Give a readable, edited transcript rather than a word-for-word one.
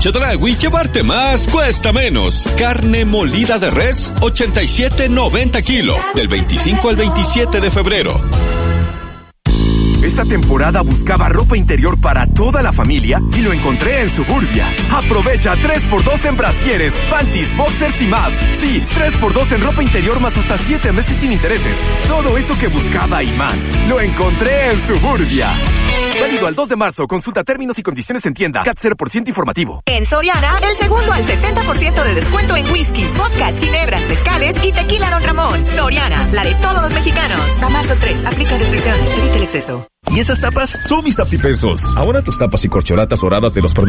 Chedraui, llevarte más cuesta menos. Carne molida de res, 87.90 kilo, del 25 al 27 de febrero. Esta temporada buscaba ropa interior para toda la familia y lo encontré en Suburbia. Aprovecha 3x2 en brasieres, panties, boxers y más. Sí, 3x2 en ropa interior más hasta 7 meses sin intereses. Todo eso que buscaba y más, lo encontré en Suburbia. Válido al 2 de marzo. Consulta términos y condiciones en tienda. CAT 0% informativo. En Soriana, el segundo al 70% de descuento en whisky, vodka, ginebras, mezcales y tequila Don Ramón. Soriana, la de todos los mexicanos. A marzo 3, aplica restricciones, evita el exceso. ¿Y esas tapas? Son mis tapipensos. Ahora tus tapas y corcholatas doradas de los productos